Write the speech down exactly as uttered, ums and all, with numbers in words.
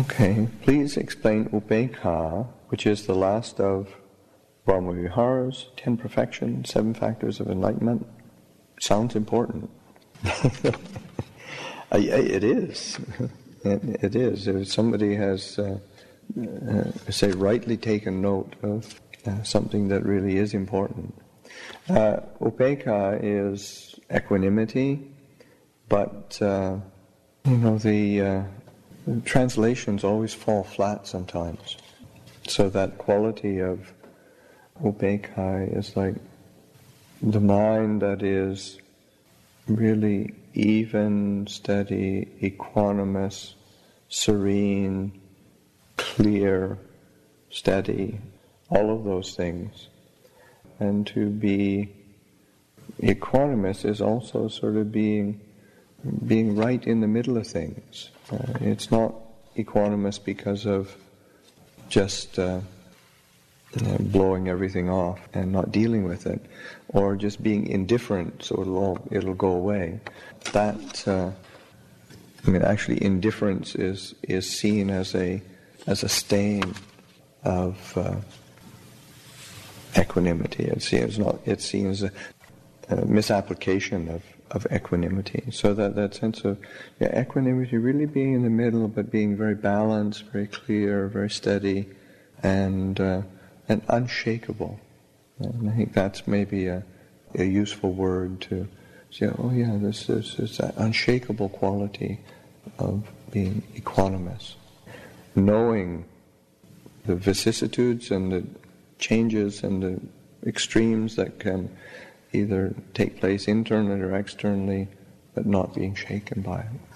Okay, please explain Upekkha, which is the last of Brahma-viharas, ten perfections, seven factors of enlightenment. Sounds important. It is. It is. If somebody has, uh, uh, say, rightly taken note of uh, something that really is important. Uh, Upekkha is equanimity, but uh, you know the, uh, the translations always fall flat sometimes. So that quality of Upekkha is like the mind that is really even, steady, equanimous, serene, clear, steady, all of those things. And to be equanimous is also sort of being being right in the middle of things. Uh, it's not equanimous because of just uh, you know, blowing everything off and not dealing with it, or just being indifferent so it'll all, it'll go away. That uh, I mean, actually, indifference is is seen as a as a stain of uh, equanimity. It's seen as not. It's seen as a, a misapplication of, of equanimity. So that, that sense of yeah, equanimity really being in the middle, but being very balanced, very clear, very steady, and uh, and unshakable. And I think that's maybe a, a useful word to say. Oh yeah, this is this that unshakable quality of being equanimous, knowing the vicissitudes and the changes and the extremes that can either take place internally or externally, but not being shaken by it.